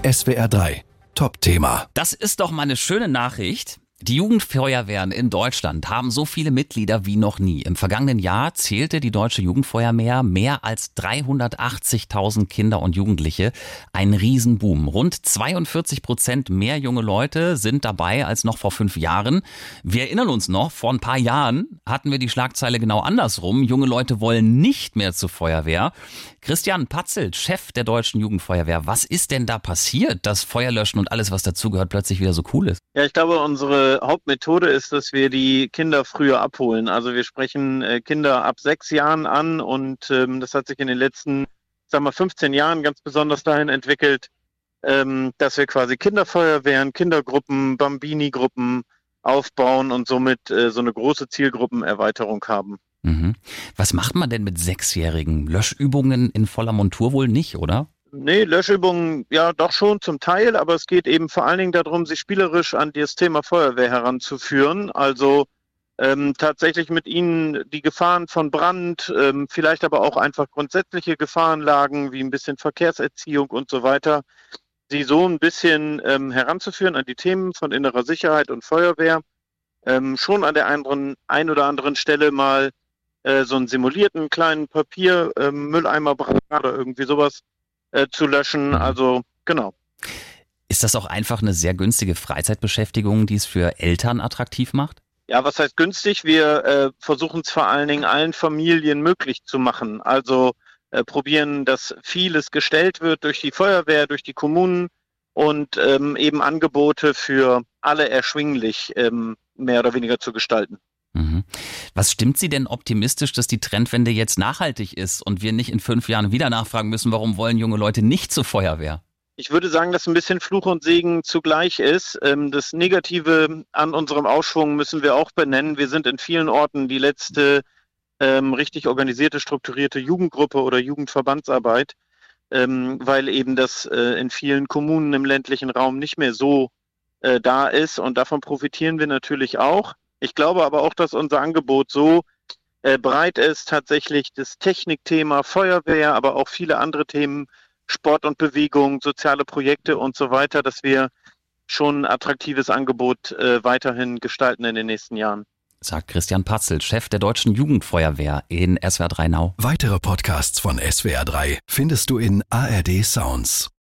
SWR 3 Top-Thema. Das ist doch mal eine schöne Nachricht. Die Jugendfeuerwehren in Deutschland haben so viele Mitglieder wie noch nie. Im vergangenen Jahr zählte die Deutsche Jugendfeuerwehr mehr als 380.000 Kinder und Jugendliche. Ein Riesenboom. Rund 42% mehr junge Leute sind dabei als noch vor 5 Jahren. Wir erinnern uns noch, vor ein paar Jahren hatten wir die Schlagzeile genau andersrum. Junge Leute wollen nicht mehr zur Feuerwehr. Christian Patzelt, Chef der Deutschen Jugendfeuerwehr. Was ist denn da passiert, dass Feuerlöschen und alles, was dazugehört, plötzlich wieder so cool ist? Ja, ich glaube, unsere Hauptmethode ist, dass wir die Kinder früher abholen. Also wir sprechen Kinder ab 6 Jahren an und das hat sich in den letzten, 15 Jahren ganz besonders dahin entwickelt, dass wir quasi Kinderfeuerwehren, Kindergruppen, Bambini-Gruppen aufbauen und somit so eine große Zielgruppenerweiterung haben. Mhm. Was macht man denn mit 6-Jährigen? Löschübungen in voller Montur wohl nicht, oder? Nee, Löschübungen ja doch schon zum Teil, aber es geht eben vor allen Dingen darum, sich spielerisch an das Thema Feuerwehr heranzuführen. Also tatsächlich mit ihnen die Gefahren von Brand, vielleicht aber auch einfach grundsätzliche Gefahrenlagen wie ein bisschen Verkehrserziehung und so weiter, sie so ein bisschen heranzuführen an die Themen von innerer Sicherheit und Feuerwehr. Schon an der ein oder anderen Stelle mal so einen simulierten kleinen Mülleimer oder irgendwie sowas zu löschen. Also genau. Ist das auch einfach eine sehr günstige Freizeitbeschäftigung, die es für Eltern attraktiv macht? Ja, was heißt günstig? Wir versuchen es vor allen Dingen allen Familien möglich zu machen. Also probieren, dass vieles gestellt wird durch die Feuerwehr, durch die Kommunen und eben Angebote für alle erschwinglich mehr oder weniger zu gestalten. Mhm. Was stimmt Sie denn optimistisch, dass die Trendwende jetzt nachhaltig ist und wir nicht in 5 Jahren wieder nachfragen müssen, warum wollen junge Leute nicht zur Feuerwehr? Ich würde sagen, dass ein bisschen Fluch und Segen zugleich ist. Das Negative an unserem Aufschwung müssen wir auch benennen. Wir sind in vielen Orten die letzte richtig organisierte, strukturierte Jugendgruppe oder Jugendverbandsarbeit, weil eben das in vielen Kommunen im ländlichen Raum nicht mehr so da ist. Und davon profitieren wir natürlich auch. Ich glaube aber auch, dass unser Angebot so breit ist, tatsächlich das Technikthema Feuerwehr, aber auch viele andere Themen, Sport und Bewegung, soziale Projekte und so weiter, dass wir schon ein attraktives Angebot weiterhin gestalten in den nächsten Jahren. Sagt Christian Patzelt, Chef der Deutschen Jugendfeuerwehr in SWR 3 Now. Weitere Podcasts von SWR 3 findest du in ARD Sounds.